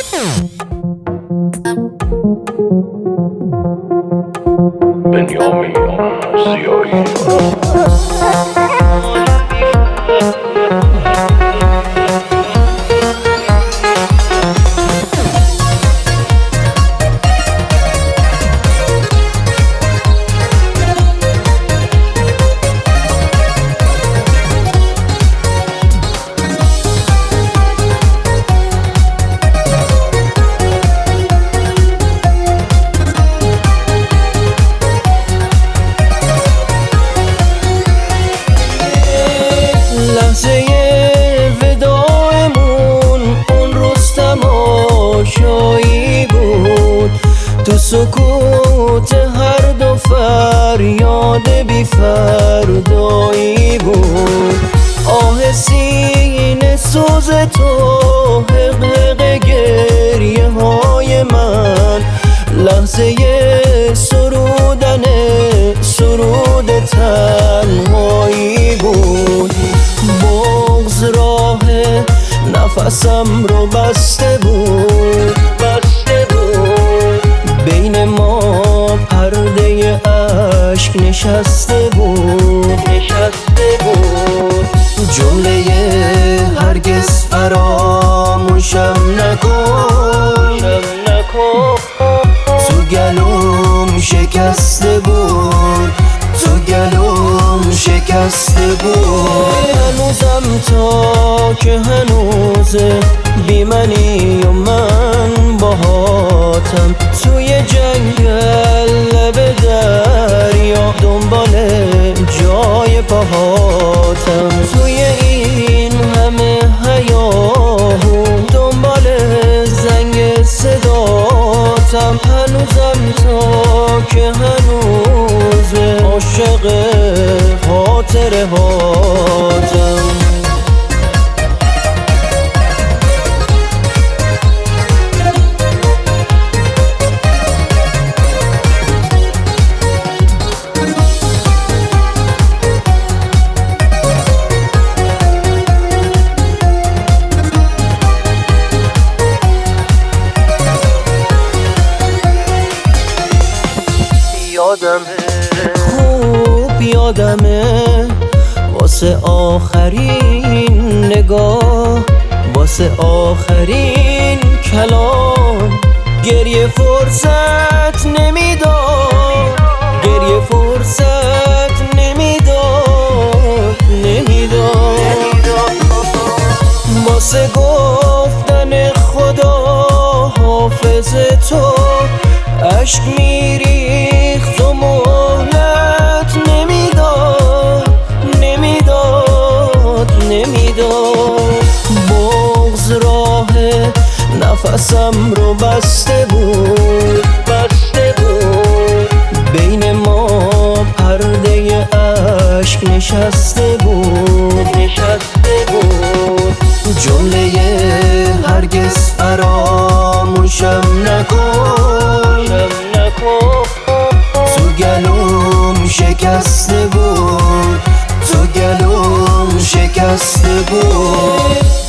بنیامین زیایی لحظه وداعمون اون روز تماشایی بود، تو سکوت هر دو فریاد بی فردایی بود. آه سینه سوز تو، حقق گریه های من، لحظه سرودن سرود تنهایی بود. بغض راه نفسم رو بسته بود، بین ما پرده عشق نشسته بود. جمله هرگز فراموشم نکن، تو گلوم شکسته بود، تو گلوم شکسته بود. هنوزم تا که هنوزه بی منی و من باهاتم، توی جنگل لب دریا دنبال جای پاهاتم. توی این همه هیاهو دنبال زنگ صداتم. هنوزم تا که هنوزه عاشق خاطره هاتم. خوب یادمه واسه آخرین نگاه، واسه آخرین کلام، گریه فرصت نمیداد، گریه فرصت نمیداد. واسه گفتن خدا حافظ تو عشق میریخت و مهلت نمیداد. بغض راه نفسم رو بسته بود، بین ما پرده عشق نشسته بود. جمله هرگز فراموشم نکن، تو گلوم شکسته بود، تو گلوم شکسته بود.